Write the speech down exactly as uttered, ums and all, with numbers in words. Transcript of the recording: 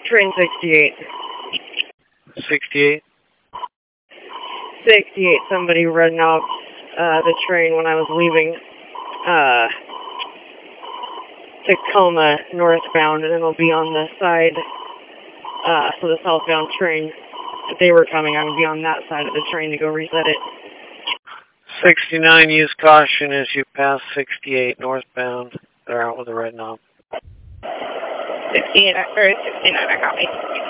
Train sixty-eight. sixty-eight? sixty-eight, somebody running off uh, the train when I was leaving uh, Tacoma northbound, and it'll be on the side, uh, so the southbound train, if they were coming, I would be on that side of the train to go reset it. sixty-nine, use caution as you pass sixty-eight northbound. They're out with a red knob. sixty-eight, or sixty-nine, I copy.